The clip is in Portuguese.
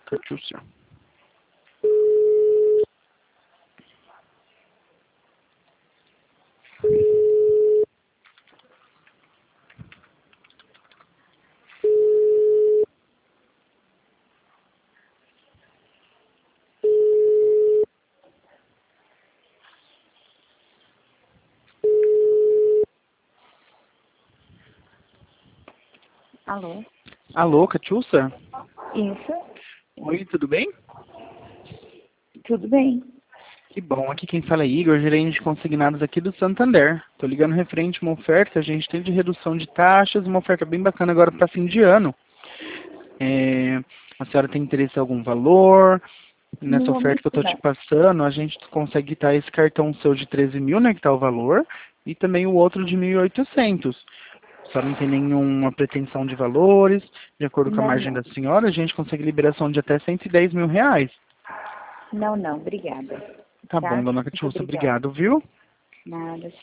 Catiúcia. Alô? Alô, Catiúcia? Isso? Oi, tudo bem? Tudo bem? Que bom, aqui quem fala é Igor, gerente de consignados aqui do Santander. Tô ligando referente a uma oferta que a gente teve de redução de taxas, uma oferta bem bacana agora para fim de ano. A senhora tem interesse em algum valor? No Nessa oferta momento que eu tô te não. passando, a gente consegue quitar esse cartão seu de 13 mil, né, que tá o valor, e também o outro de 1.800. Só não tem nenhuma pretensão de valores, de acordo com a Não, margem não. da senhora, a gente consegue liberação de até 110 mil reais. Não, não. Obrigada. Tá bom, Tá? dona Muito Catiúcia, obrigada. obrigado, viu? Nada.